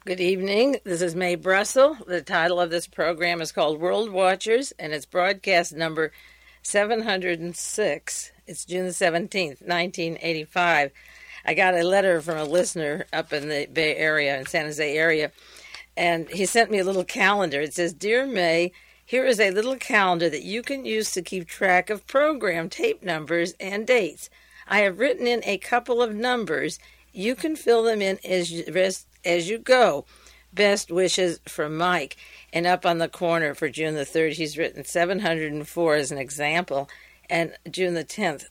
Good evening. This is Mae Brussel. The title of this program is called World Watchers, and it's broadcast number 706. It's June the 17th, 1985. I got a letter from a listener up in the Bay Area, in San Jose area, and he sent me a little calendar. It says, "Dear Mae, here is a little calendar that you can use to keep track of program tape numbers and dates. I have written in a couple of numbers. You can fill them in as you go. Best wishes from Mike." And up on the corner for June the 3rd, he's written 704 as an example, and June the 10th,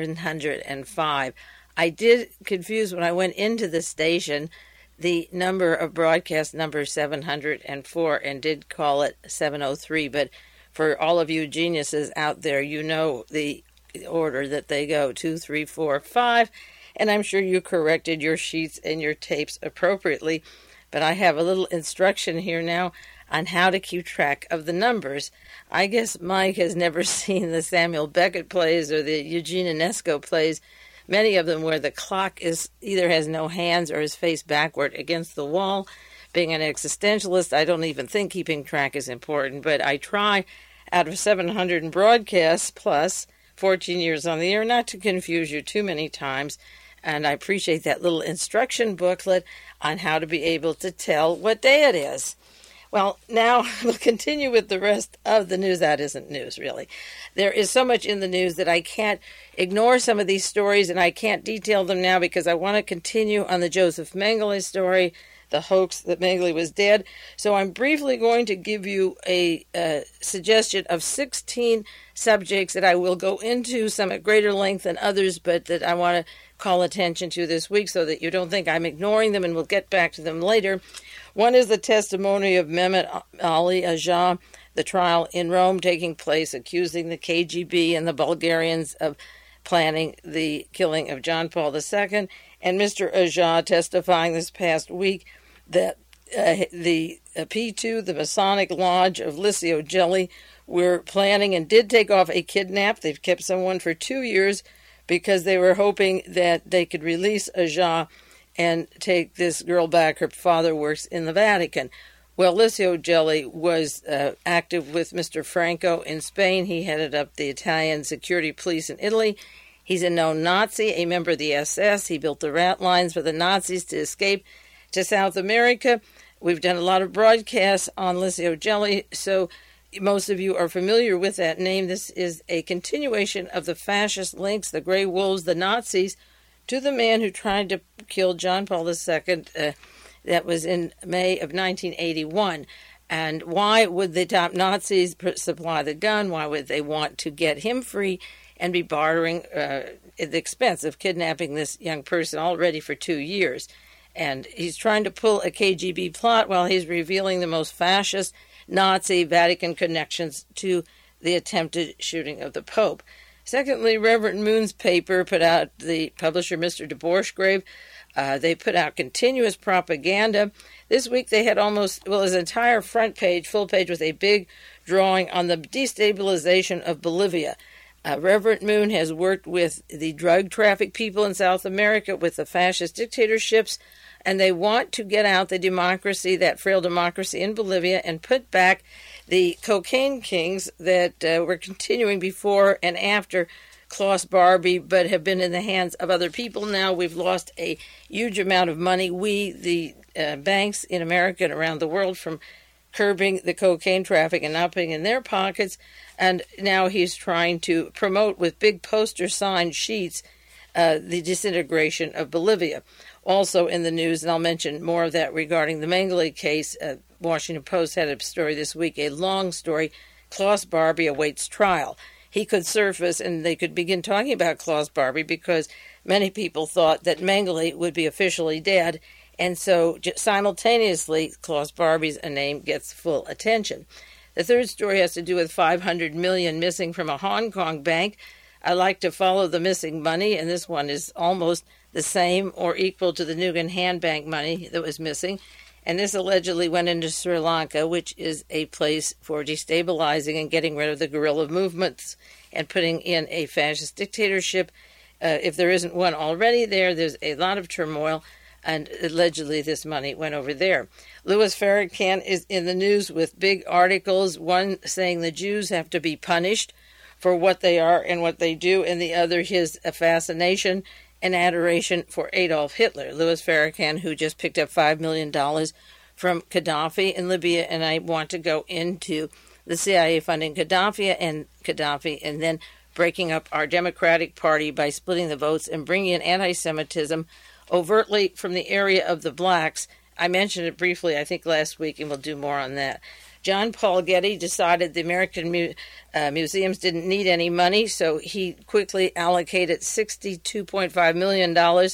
705. I did confuse when I went into the station the number of broadcast number 704 and did call it 703, but for all of you geniuses out there, you know the order that they go, 2, 3, 4, 5, and I'm sure you corrected your sheets and your tapes appropriately, but I have a little instruction here now on how to keep track of the numbers. I guess Mike has never seen the Samuel Beckett plays or the Eugene Ionesco plays, many of them where the clock is either has no hands or is faced backward against the wall. Being an existentialist, I don't even think keeping track is important, but I try out of 700 broadcasts plus 14 years on the air not to confuse you too many times, and I appreciate that little instruction booklet on how to be able to tell what day it is. Well, now we'll continue with the rest of the news. That isn't news, really. There is so much in the news that I can't ignore some of these stories, and I can't detail them now because I want to continue on the Joseph Mengele story, the hoax that Mengele was dead. So I'm briefly going to give you a suggestion of 16 subjects that I will go into, some at greater length than others, but that I want to call attention to this week so that you don't think I'm ignoring them, and we'll get back to them later. One is the testimony of Mehmet Ali Agha, the trial in Rome taking place, accusing the KGB and the Bulgarians of planning the killing of John Paul II, and Mr. Agha testifying this past week that the P2, the Masonic Lodge of Licio Gelli, were planning and did take off a kidnap. They've kept someone for 2 years because they were hoping that they could release Agha and take this girl back. Her father works in the Vatican. Well, Licio Gelli was active with Mr. Franco in Spain. He headed up the Italian security police in Italy. He's a known Nazi, a member of the SS. He built the rat lines for the Nazis to escape to South America. We've done a lot of broadcasts on Licio Gelli, so most of you are familiar with that name. This is a continuation of the fascist links, the Grey Wolves, the Nazis, to the man who tried to kill John Paul II. That was in May of 1981. And why would the top Nazis supply the gun? Why would they want to get him free and be bartering at the expense of kidnapping this young person already for 2 years? And he's trying to pull a KGB plot while he's revealing the most fascist Nazi Vatican connections to the attempted shooting of the Pope. Secondly, Reverend Moon's paper put out, the publisher, Mr. de Borschgrave, they put out continuous propaganda. This week they had his entire front page, full page, with a big drawing on the destabilization of Bolivia. Reverend Moon has worked with the drug traffic people in South America, with the fascist dictatorships, and they want to get out the democracy, that frail democracy in Bolivia, and put back the cocaine kings that were continuing before and after Klaus Barbie, but have been in the hands of other people now. We've lost a huge amount of money. The banks in America and around the world, from curbing the cocaine traffic and not putting in their pockets, and now he's trying to promote with big poster sign sheets the disintegration of Bolivia. Also in the news, and I'll mention more of that regarding the Mengele case, Washington Post had a story this week, a long story, Klaus Barbie awaits trial. He could surface and they could begin talking about Klaus Barbie because many people thought that Mengele would be officially dead, and so simultaneously Klaus Barbie's name gets full attention. The third story has to do with $500 million missing from a Hong Kong bank. I like to follow the missing money, and this one is almost the same or equal to the Nugan Hand Bank money that was missing. And this allegedly went into Sri Lanka, which is a place for destabilizing and getting rid of the guerrilla movements and putting in a fascist dictatorship. If there isn't one already there, there's a lot of turmoil. and allegedly this money went over there. Louis Farrakhan is in the news with big articles, one saying the Jews have to be punished for what they are and what they do, and the other his fascination and adoration for Adolf Hitler. Louis Farrakhan, who just picked up $5 million from Gaddafi in Libya, and I want to go into the CIA funding Gaddafi and then breaking up our Democratic Party by splitting the votes and bringing in anti-Semitism overtly from the area of the blacks. I mentioned it briefly, I think, last week, and we'll do more on that. John Paul Getty decided the American museums didn't need any money, so he quickly allocated $62.5 million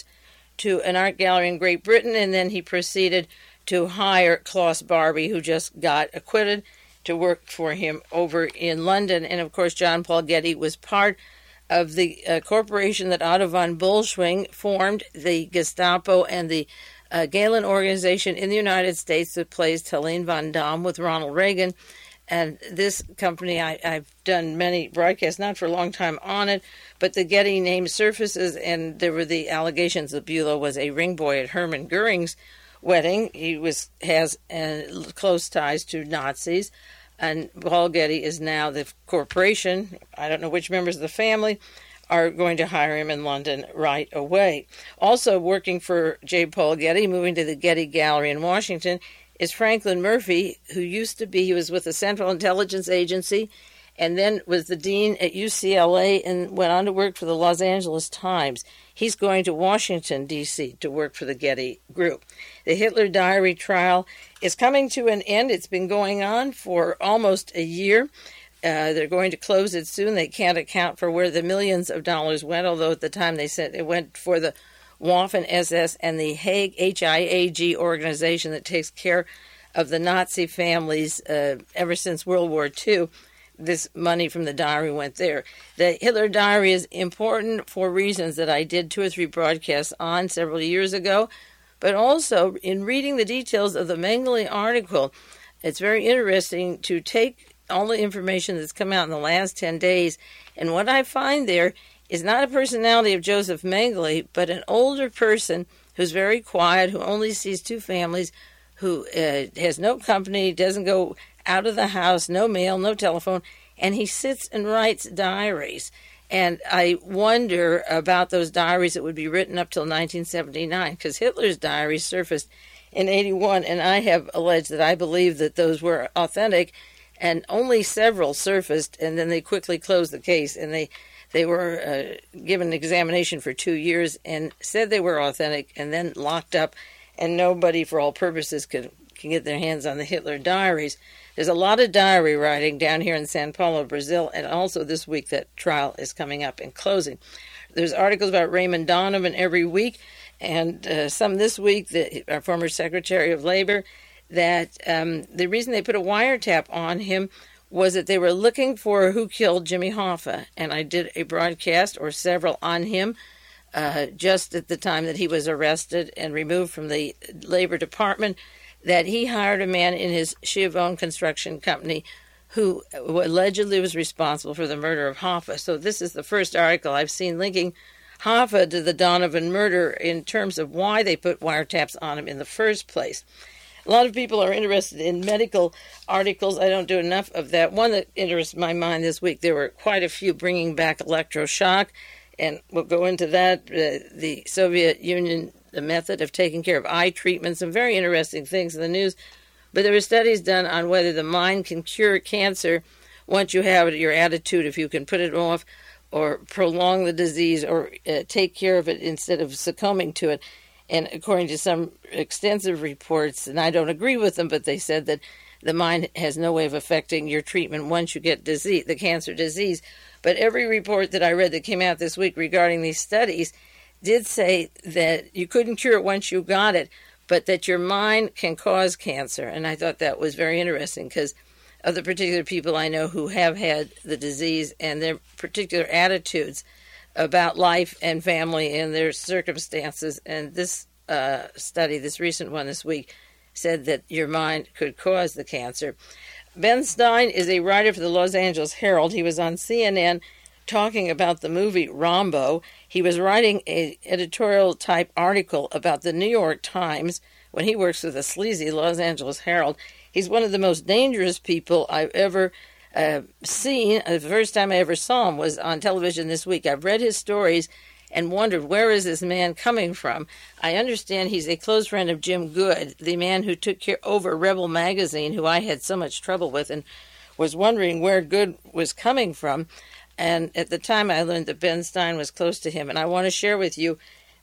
to an art gallery in Great Britain, and then he proceeded to hire Klaus Barbie, who just got acquitted, to work for him over in London. And, of course, John Paul Getty was part of the corporation that Otto von Bolschwing formed, the Gestapo and the Gehlen organization in the United States that plays Helene von Damme with Ronald Reagan. And this company, I've done many broadcasts, not for a long time on it, but the Getty name surfaces, and there were the allegations that Bülow was a ring boy at Hermann Goering's wedding. He has close ties to Nazis, and Paul Getty is now the corporation. I don't know which members of the family are going to hire him in London right away. Also working for J. Paul Getty, moving to the Getty Gallery in Washington, is Franklin Murphy, who he was with the Central Intelligence Agency and then was the dean at UCLA and went on to work for the Los Angeles Times. He's going to Washington, D.C. to work for the Getty Group. The Hitler Diary trial is coming to an end. It's been going on for almost a year. They're going to close it soon. They can't account for where the millions of dollars went, although at the time they said it went for the Waffen-SS and the Hague HIAG organization that takes care of the Nazi families ever since World War II. This money from the diary went there. The Hitler Diary is important for reasons that I did 2 or 3 broadcasts on several years ago, but also in reading the details of the Mengele article, it's very interesting to take all the information that's come out in the last 10 days, and what I find there is not a personality of Joseph Mengele, but an older person who's very quiet, who only sees 2 families, who has no company, doesn't go out of the house, no mail, no telephone, and he sits and writes diaries. And I wonder about those diaries that would be written up till 1979, because Hitler's diaries surfaced in 81, and I have alleged that I believe that those were authentic, and only several surfaced, and then they quickly closed the case, and they were given an examination for 2 years and said they were authentic, and then locked up, and nobody, for all purposes, can get their hands on the Hitler diaries. There's a lot of diary writing down here in Sao Paulo, Brazil, and also this week that trial is coming up and closing. There's articles about Raymond Donovan every week, and some this week, our former Secretary of Labor, that the reason they put a wiretap on him was that they were looking for who killed Jimmy Hoffa, and I did a broadcast or several on him just at the time that he was arrested and removed from the Labor Department, that he hired a man in his Schiavone construction company who allegedly was responsible for the murder of Hoffa. So this is the first article I've seen linking Hoffa to the Donovan murder in terms of why they put wiretaps on him in the first place. A lot of people are interested in medical articles. I don't do enough of that. One that interests my mind this week, there were quite a few bringing back electroshock, and we'll go into that. The Soviet Union, the method of taking care of eye treatment, some very interesting things in the news. But there were studies done on whether the mind can cure cancer once you have it, your attitude, if you can put it off or prolong the disease or take care of it instead of succumbing to it. And according to some extensive reports, and I don't agree with them, but they said that the mind has no way of affecting your treatment once you get the cancer disease. But every report that I read that came out this week regarding these studies did say that you couldn't cure it once you got it, but that your mind can cause cancer. And I thought that was very interesting because of the particular people I know who have had the disease and their particular attitudes about life and family and their circumstances. And this study, this recent one this week, said that your mind could cause the cancer. Ben Stein is a writer for the Los Angeles Herald. He was on CNN talking about the movie Rambo. He was writing an editorial type article about the New York Times when he works with the sleazy Los Angeles Herald. He's one of the most dangerous people I've ever seen. The first time I ever saw him was on television this week. I've read his stories and wondered, where is this man coming from? I understand he's a close friend of Jim Good, the man who took over Rebel magazine, who I had so much trouble with, and was wondering where Good was coming from. And at the time, I learned that Ben Stein was close to him. And I want to share with you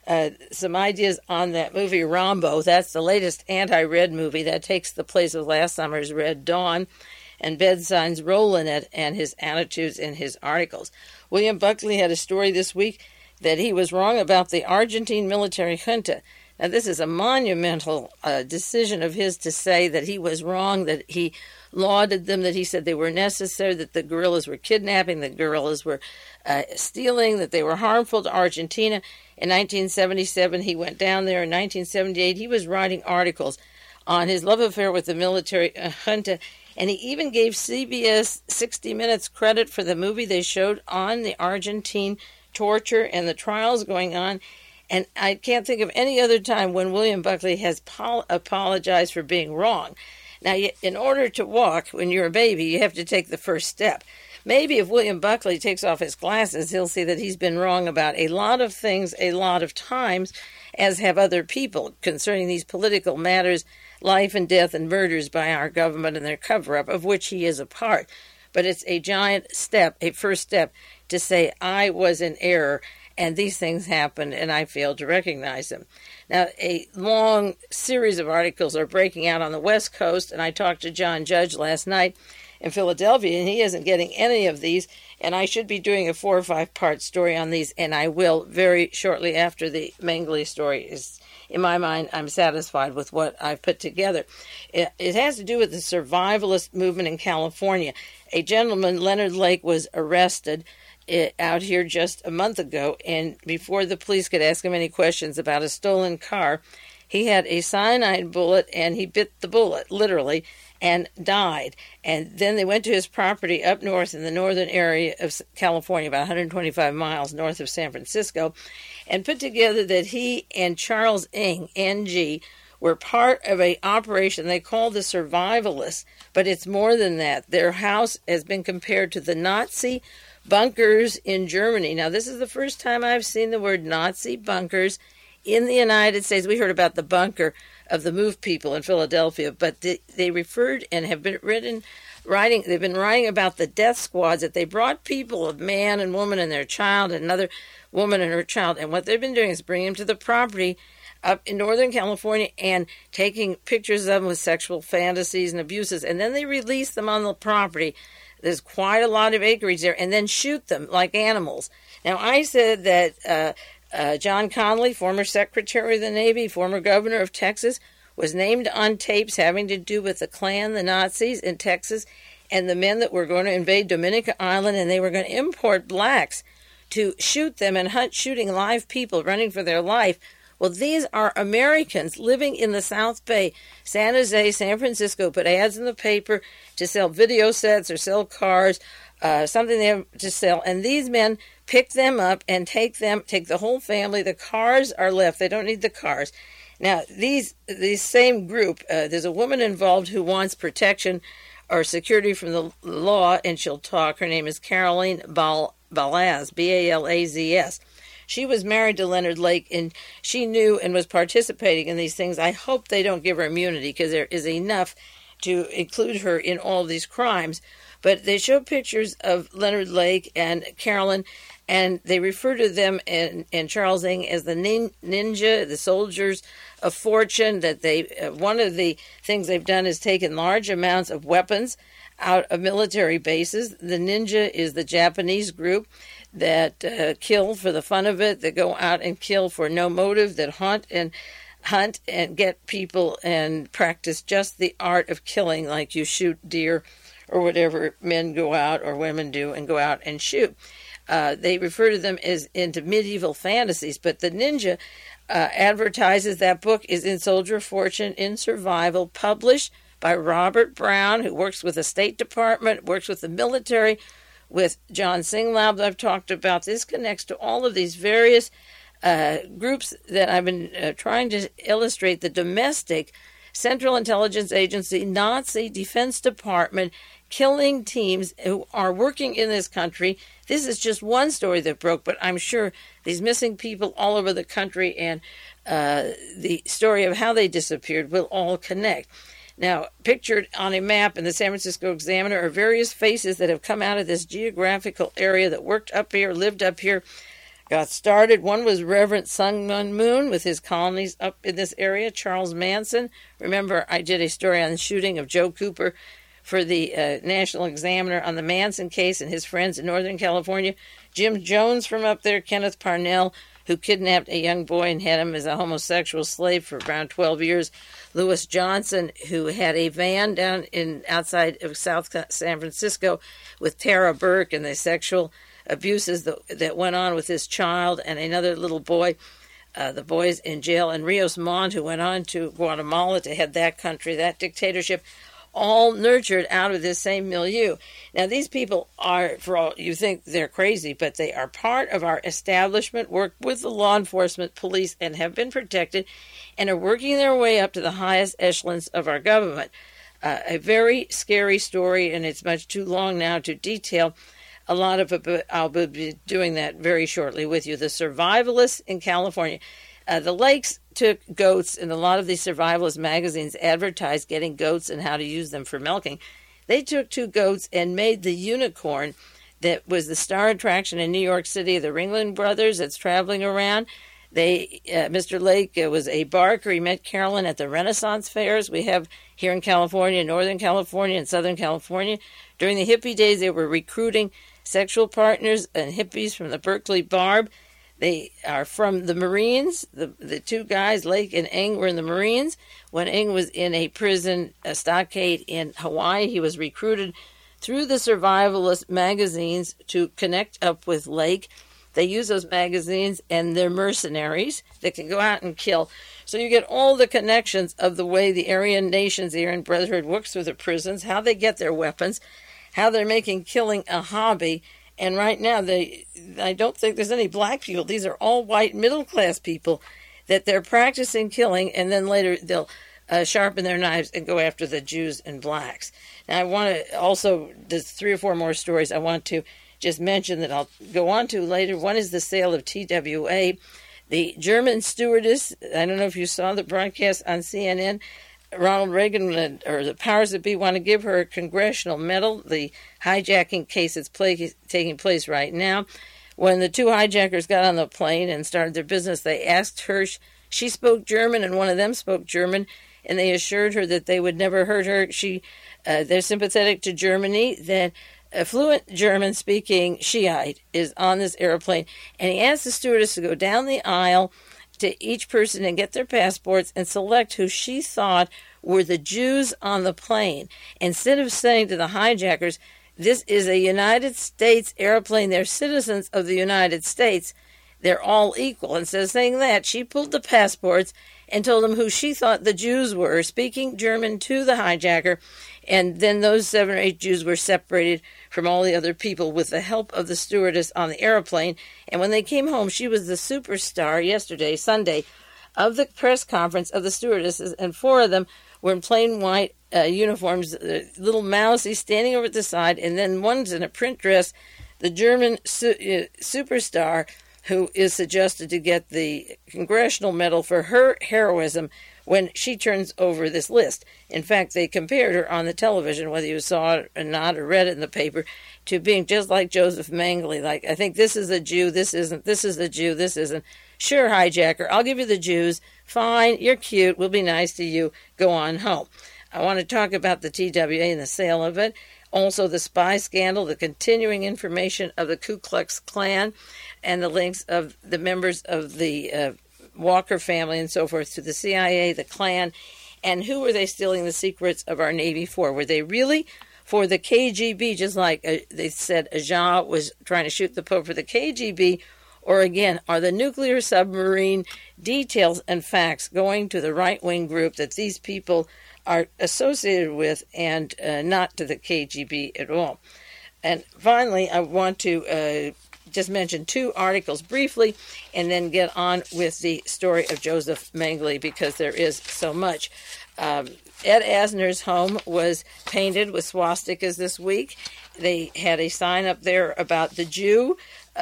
some ideas on that movie Rambo. That's the latest anti-Red movie that takes the place of last summer's Red Dawn, and Ben Stein's role in it and his attitudes in his articles. William Buckley had a story this week that he was wrong about the Argentine military junta. Now, this is a monumental decision of his to say that he was wrong, that he lauded them, that he said they were necessary, that the guerrillas were kidnapping, the guerrillas were stealing, that they were harmful to Argentina. In 1977, he went down there. In 1978, he was writing articles on his love affair with the military junta, and he even gave CBS 60 Minutes credit for the movie they showed on the Argentine torture and the trials going on. And I can't think of any other time when William Buckley has apologized for being wrong. Now, in order to walk when you're a baby, you have to take the first step. Maybe if William Buckley takes off his glasses, he'll see that he's been wrong about a lot of things a lot of times, as have other people, concerning these political matters, life and death and murders by our government and their cover-up, of which he is a part. But it's a giant step, a first step, to say, I was in error, and these things happened, and I failed to recognize them. Now, a long series of articles are breaking out on the West Coast, and I talked to John Judge last night in Philadelphia, and he isn't getting any of these, and I should be doing a 4 or 5 part story on these, and I will very shortly after the Mengele story is. In my mind, I'm satisfied with what I've put together. It has to do with the survivalist movement in California. A gentleman, Leonard Lake, was arrested out here just a month ago, and before the police could ask him any questions about a stolen car, he had a cyanide bullet, and he bit the bullet, literally, and died. And then they went to his property up north in the northern area of California, about 125 miles north of San Francisco, and put together that he and Charles Ng, NG, were part of an operation they call the Survivalists, but it's more than that. Their house has been compared to the Nazi bunkers in Germany. Now, this is the first time I've seen the word Nazi bunkers in the United States. We heard about the bunker of the Move people in Philadelphia, but they referred and have been writing about the death squads, that they brought people, a man and woman and their child, and another woman and her child, and what they've been doing is bringing them to the property up in Northern California and taking pictures of them with sexual fantasies and abuses, and then they release them on the property. There's quite a lot of acreage there, and then shoot them like animals. Now, I said that John Connally, former Secretary of the Navy, former governor of Texas, was named on tapes having to do with the Klan, the Nazis in Texas, and the men that were going to invade Dominica Island, and they were going to import blacks to shoot them and hunt shooting live people running for their life. Well, these are Americans living in the South Bay, San Jose, San Francisco, put ads in the paper to sell video sets or sell cars, something they have to sell. And these men pick them up and take the whole family. The cars are left. They don't need the cars. Now, these same group, there's a woman involved who wants protection or security from the law, and she'll talk. Her name is Caroline Balazs, B-A-L-A-Z-S. She was married to Leonard Lake, and she knew and was participating in these things. I hope they don't give her immunity, because there is enough to include her in all these crimes. But they show pictures of Leonard Lake and Carolyn, and they refer to them and Charles Ng as the ninja, the soldiers of fortune. That one of the things they've done is taken large amounts of weapons out of military bases. The ninja is the Japanese group that kill for the fun of it, that go out and kill for no motive, that hunt and get people and practice just the art of killing, like you shoot deer or whatever men go out or women do and go out and shoot. They refer to them as into medieval fantasies, but the ninja advertises that book is in Soldier of Fortune in Survival, published by Robert Brown, who works with the State Department, works with the military, with John Singlaub that I've talked about. This connects to all of these various groups that I've been trying to illustrate: the domestic Central Intelligence Agency, Nazi Defense Department, killing teams who are working in this country. This is just one story that broke, but I'm sure these missing people all over the country and the story of how they disappeared will all connect. Now, pictured on a map in the San Francisco Examiner are various faces that have come out of this geographical area that worked up here, lived up here, got started. One was Reverend Sun Myung Moon with his colonies up in this area. Charles Manson. Remember, I did a story on the shooting of Joe Cooper for the National Examiner on the Manson case and his friends in Northern California. Jim Jones from up there, Kenneth Parnell, who kidnapped a young boy and had him as a homosexual slave for around 12 years. Lewis Johnson, who had a van down outside of South San Francisco with Tara Burke and the sexual abuses that went on with his child and another little boy. The boys in jail. And Rios Montt, who went on to Guatemala to head that country, that dictatorship, all nurtured out of this same milieu. Now, these people are, for all you think they're crazy, but they are part of our establishment, work with the law enforcement, police, and have been protected, and are working their way up to the highest echelons of our government. A very scary story, and it's much too long now to detail a lot of it, but I'll be doing that very shortly with you. The survivalists in California. The Lakes took goats, and a lot of these survivalist magazines advertised getting goats and how to use them for milking. They took 2 goats and made the unicorn that was the star attraction in New York City, the Ringling Brothers, that's traveling around. Mr. Lake was a barker. He met Carolyn at the Renaissance fairs we have here in California, Northern California, and Southern California. During the hippie days, they were recruiting sexual partners and hippies from the Berkeley Barb. They are from the Marines. The 2 guys, Lake and Eng, were in the Marines. When Eng was in a prison, a stockade in Hawaii, he was recruited through the survivalist magazines to connect up with Lake. They use those magazines, and they're mercenaries that can go out and kill. So you get all the connections of the way the Aryan nations, the Aryan Brotherhood, works through the prisons, how they get their weapons, how they're making killing a hobby. And right now, I don't think there's any black people. These are all white middle-class people that they're practicing killing, and then later they'll sharpen their knives and go after the Jews and blacks. Now, I want to also, there's 3 or 4 more stories I want to just mention that I'll go on to later. One is the sale of TWA. The German stewardess, I don't know if you saw the broadcast on CNN, Ronald Reagan or the powers that be want to give her a congressional medal. The hijacking case that's taking place right now. When the 2 hijackers got on the plane and started their business, they asked her. She spoke German, and one of them spoke German, and they assured her that they would never hurt her. They're sympathetic to Germany. That a fluent German-speaking Shiite is on this airplane, and he asked the stewardess to go down the aisle to each person and get their passports and select who she thought were the Jews on the plane. Instead of saying to the hijackers, this is a United States airplane, they're citizens of the United States, they're all equal. Instead of saying that, she pulled the passports and told them who she thought the Jews were, speaking German to the hijacker, and then those 7 or 8 Jews were separated from all the other people with the help of the stewardess on the airplane. And when they came home, she was the superstar yesterday, Sunday, of the press conference of the stewardesses, and 4 of them were in plain white uniforms, little mousy standing over at the side, and then one's in a print dress, the German superstar, who is suggested to get the Congressional Medal for her heroism when she turns over this list. In fact, they compared her on the television, whether you saw it or not or read it in the paper, to being just like Joseph Mengele. Like, I think this is a Jew, this isn't, this is the Jew, this isn't. Sure, hijacker, I'll give you the Jews. Fine, you're cute, we'll be nice to you, go on home. I want to talk about the TWA and the sale of it. Also, the spy scandal, the continuing information of the Ku Klux Klan, and the links of the members of the Walker family and so forth to the CIA, the Klan, and who were they stealing the secrets of our Navy for? Were they really for the KGB, just like they said Ajah was trying to shoot the Pope for the KGB, or again, are the nuclear submarine details and facts going to the right-wing group that these people are associated with and not to the KGB at all? And finally, I want to just mention two articles briefly and then get on with the story of Joseph Mengele, because there is so much. Ed Asner's home was painted with swastikas this week. They had a sign up there about the Jew,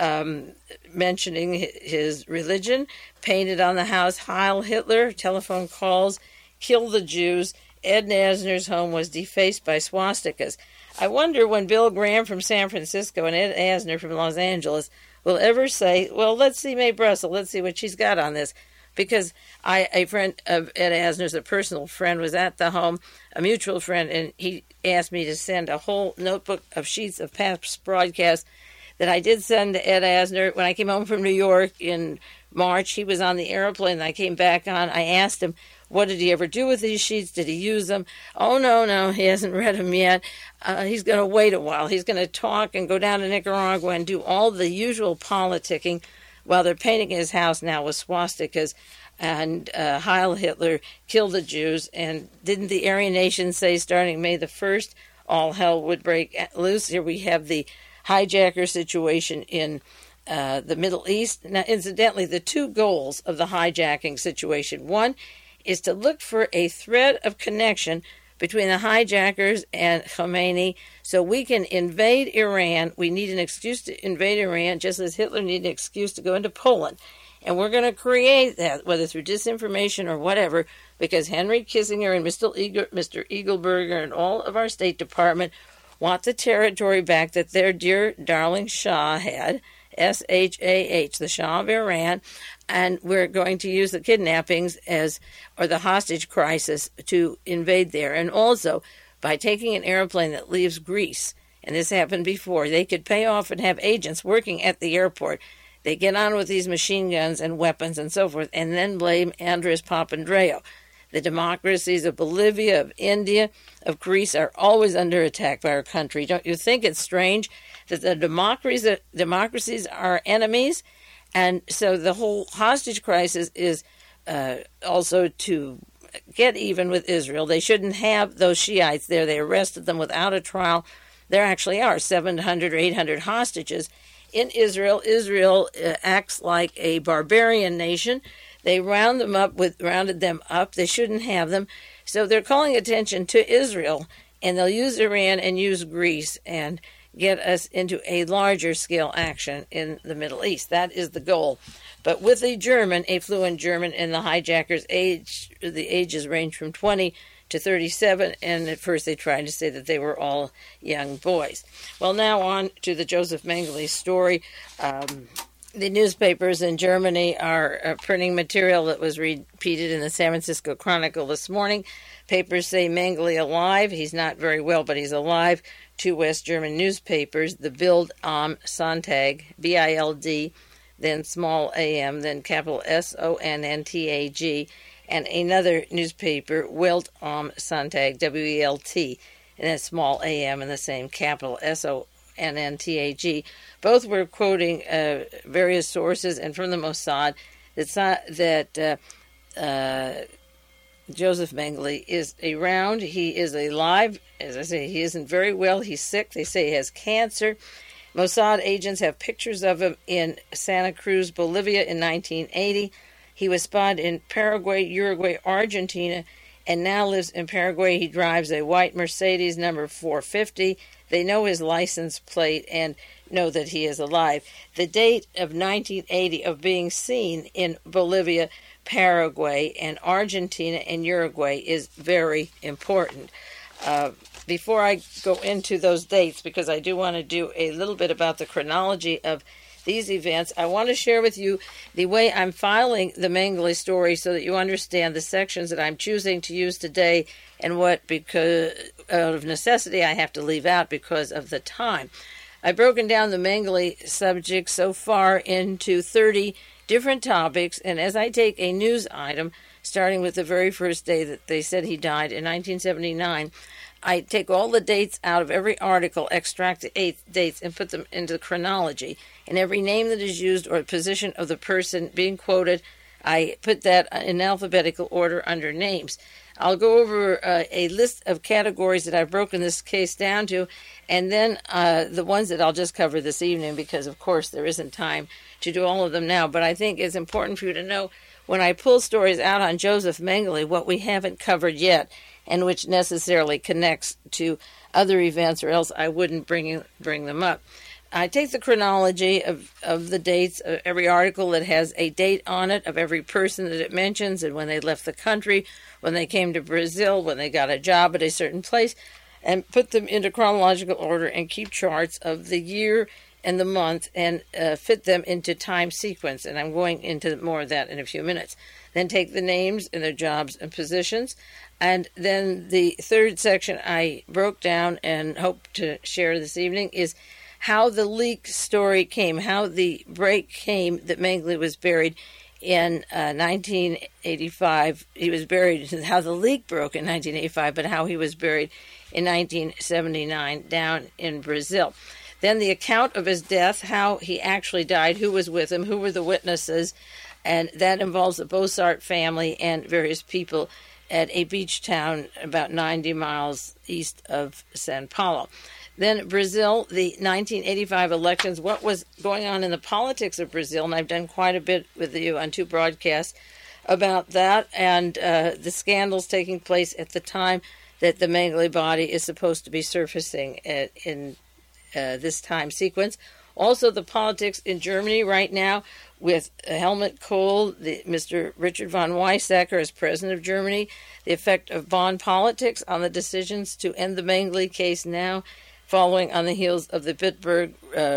mentioning his religion, painted on the house, Heil Hitler, telephone calls, kill the Jews. Ed Asner's home was defaced by swastikas. I wonder when Bill Graham from San Francisco and Ed Asner from Los Angeles will ever say, well, let's see Mae Brussel, let's see what she's got on this. Because a friend of Ed Asner's, a personal friend, was at the home, a mutual friend, and he asked me to send a whole notebook of sheets of past broadcasts that I did send to Ed Asner. When I came home from New York in March, he was on the airplane that I came back on. I asked him, what did he ever do with these sheets? Did he use them? Oh, no, he hasn't read them yet. He's going to wait a while. He's going to talk and go down to Nicaragua and do all the usual politicking while they're painting his house now with swastikas. And Heil Hitler, kill the Jews. And didn't the Aryan nation say starting May the 1st, all hell would break loose? Here we have the hijacker situation in the Middle East. Now, incidentally, the two goals of the hijacking situation: one is to look for a thread of connection between the hijackers and Khomeini so we can invade Iran. We need an excuse to invade Iran, just as Hitler needed an excuse to go into Poland. And we're going to create that, whether through disinformation or whatever, because Henry Kissinger and Mr. Eagleburger and all of our State Department want the territory back that their dear darling Shah had, S-H-A-H, the Shah of Iran. And we're going to use the kidnappings or the hostage crisis to invade there. And also, by taking an airplane that leaves Greece, and this happened before, they could pay off and have agents working at the airport. They get on with these machine guns and weapons and so forth, and then blame Andres Papandreou. The democracies of Bolivia, of India, of Greece are always under attack by our country. Don't you think it's strange that the democracies are enemies? And so the whole hostage crisis is also to get even with Israel. They shouldn't have those Shiites there. They arrested them without a trial. There actually are 700 or 800 hostages in Israel. Israel acts like a barbarian nation. They rounded them up. They shouldn't have them. So they're calling attention to Israel, and they'll use Iran and use Greece and get us into a larger scale action in the Middle East. That is the goal. But with a fluent German, and the hijackers' the ages range from 20 to 37, and at first they tried to say that they were all young boys. Well, now on to the Joseph Mengele story. The newspapers in Germany are printing material that was repeated in the San Francisco Chronicle this morning. Papers say Mengele alive. He's not very well, but he's alive. Two West German newspapers, the Bild am Sonntag, B-I-L-D, then small a-m, then capital S-O-N-N-T-A-G, and another newspaper, Welt am Sonntag, W-E-L-T, and then small a-m and the same capital S-O-N-N-T-A-G. Both were quoting various sources and from the Mossad that Joseph Mengele is around. He is alive. As I say, he isn't very well. He's sick. They say he has cancer. Mossad agents have pictures of him in Santa Cruz, Bolivia in 1980. He was spotted in Paraguay, Uruguay, Argentina, and now lives in Paraguay. He drives a white Mercedes number 450. They know his license plate and know that he is alive. The date of 1980 of being seen in Bolivia, Paraguay, and Argentina and Uruguay is very important. Before I go into those dates, because I do want to do a little bit about the chronology of these events, I want to share with you the way I'm filing the Mengele story so that you understand the sections that I'm choosing to use today and what, because out of necessity, I have to leave out because of the time. I've broken down the Mengele subject so far into 30 different topics, and as I take a news item, starting with the very first day that they said he died in 1979, I take all the dates out of every article, extract the 8 dates, and put them into the chronology. And every name that is used or position of the person being quoted, I put that in alphabetical order under names. I'll go over a list of categories that I've broken this case down to, and then the ones that I'll just cover this evening, because, of course, there isn't time to do all of them now. But I think it's important for you to know when I pull stories out on Joseph Mengele, what we haven't covered yet, and which necessarily connects to other events, or else I wouldn't bring them up. I take the chronology of the dates of every article that has a date on it, of every person that it mentions, and when they left the country, when they came to Brazil, when they got a job at a certain place, and put them into chronological order and keep charts of the year and the month and fit them into time sequence. And I'm going into more of that in a few minutes. Then take the names and their jobs and positions. And then the third section I broke down and hope to share this evening is how the leak story came, how the break came that Mengele was buried in 1985. He was buried, how the leak broke in 1985, but how he was buried in 1979 down in Brazil. Then the account of his death, how he actually died, who was with him, who were the witnesses, and that involves the Bossart family and various people at a beach town about 90 miles east of Sao Paulo. Then Brazil, the 1985 elections, what was going on in the politics of Brazil, and I've done quite a bit with you on 2 broadcasts about that, and the scandals taking place at the time that the Mengele body is supposed to be surfacing in this time sequence. Also the politics in Germany right now with Helmut Kohl, Mr. Richard von Weizsäcker as president of Germany, the effect of Bonn politics on the decisions to end the Mengele case now, following on the heels of the Bitburg,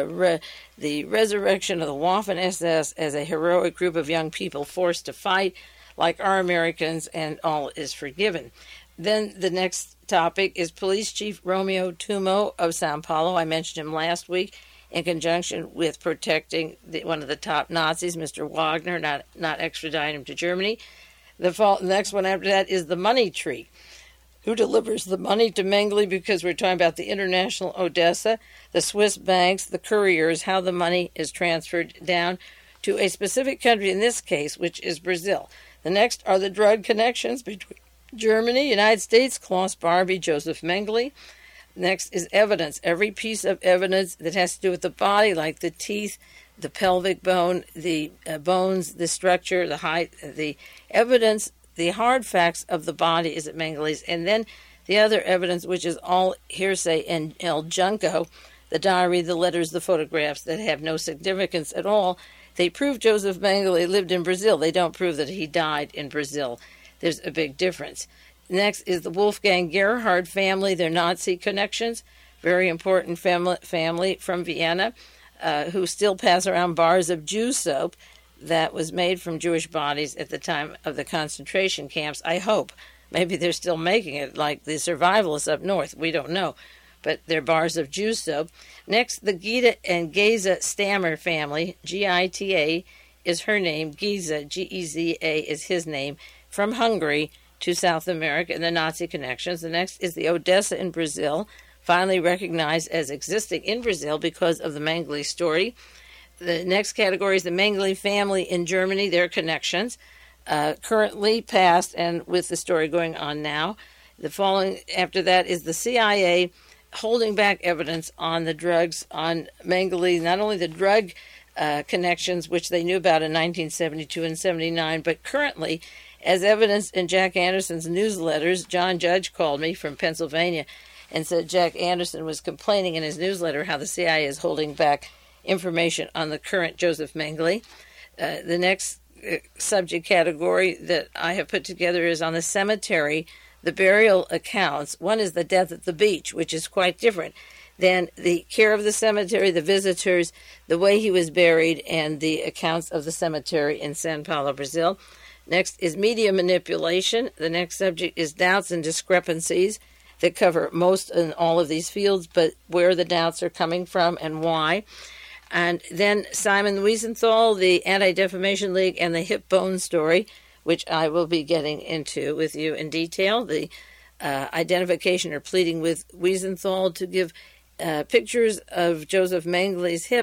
the resurrection of the Waffen-SS as a heroic group of young people forced to fight like our Americans, and all is forgiven. Then the next topic is Police Chief Romeo Tumo of Sao Paulo. I mentioned him last week in conjunction with protecting one of the top Nazis, Mr. Wagner, not extraditing him to Germany. The next one after that is the money tree. Who delivers the money to Mengele, because we're talking about the International Odessa, the Swiss banks, the couriers, how the money is transferred down to a specific country, in this case, which is Brazil. The next are the drug connections between Germany, United States, Klaus Barbie, Joseph Mengele. Next is evidence. Every piece of evidence that has to do with the body, like the teeth, the pelvic bone, the bones, the structure, the height, the evidence, the hard facts of the body is at Mengele's. And then the other evidence, which is all hearsay and El Junco, the diary, the letters, the photographs that have no significance at all. They prove Joseph Mengele lived in Brazil. They don't prove that he died in Brazil. There's a big difference. Next is the Wolfgang Gerhard family, their Nazi connections. Very important family from Vienna, who still pass around bars of Jew soap that was made from Jewish bodies at the time of the concentration camps. I hope. Maybe they're still making it, like the survivalists up north. We don't know. But they're bars of Jew soap. Next, the Gita and Geza Stammer family. Gita is her name. Geza, Geza, is his name. From Hungary to South America and the Nazi connections. The next is the Odessa in Brazil, finally recognized as existing in Brazil because of the Mengele story. The next category is the Mengele family in Germany, their connections, currently, past, and with the story going on now. The following after that is the CIA holding back evidence on the drugs, on Mengele, not only the drug connections, which they knew about in 1972 and 79, but currently, as evidenced in Jack Anderson's newsletters. John Judge called me from Pennsylvania and said Jack Anderson was complaining in his newsletter how the CIA is holding back information on the current Joseph Mengele. The next subject category that I have put together is on the cemetery, the burial accounts. One is the death at the beach, which is quite different than the care of the cemetery, the visitors, the way he was buried, and the accounts of the cemetery in Sao Paulo, Brazil. Next is media manipulation. The next subject is doubts and discrepancies that cover most and all of these fields, but where the doubts are coming from and why. And then Simon Wiesenthal, the Anti-Defamation League, and the hip bone story, which I will be getting into with you in detail. The identification or pleading with Wiesenthal to give pictures of Joseph Mengele's hip,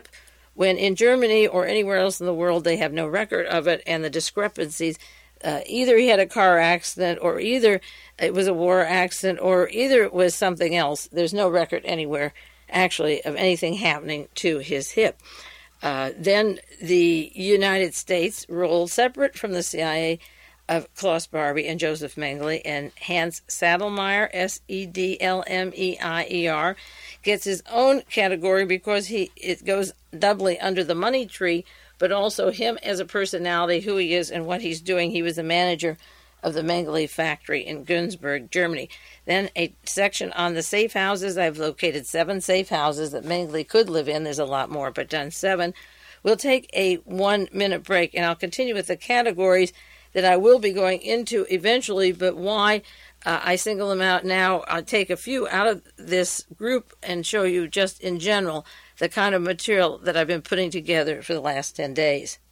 when in Germany or anywhere else in the world they have no record of it, and the discrepancies, either he had a car accident, or either it was a war accident, or either it was something else. There's no record anywhere, actually, of anything happening to his hip. Then the United States ruled separate from the CIA of Klaus Barbie and Joseph Mengele, and Hans Sedlmeier, Sedlmeier, gets his own category because it goes doubly under the money tree, but also him as a personality, who he is and what he's doing. He was the manager of the Mengele factory in Günzburg, Germany. Then a section on the safe houses. I've located 7 safe houses that Mengele could live in. There's a lot more, but done 7. We'll take a 1-minute break, and I'll continue with the categories that I will be going into eventually, but why I single them out now. I'll take a few out of this group and show you just in general the kind of material that I've been putting together for the last 10 days.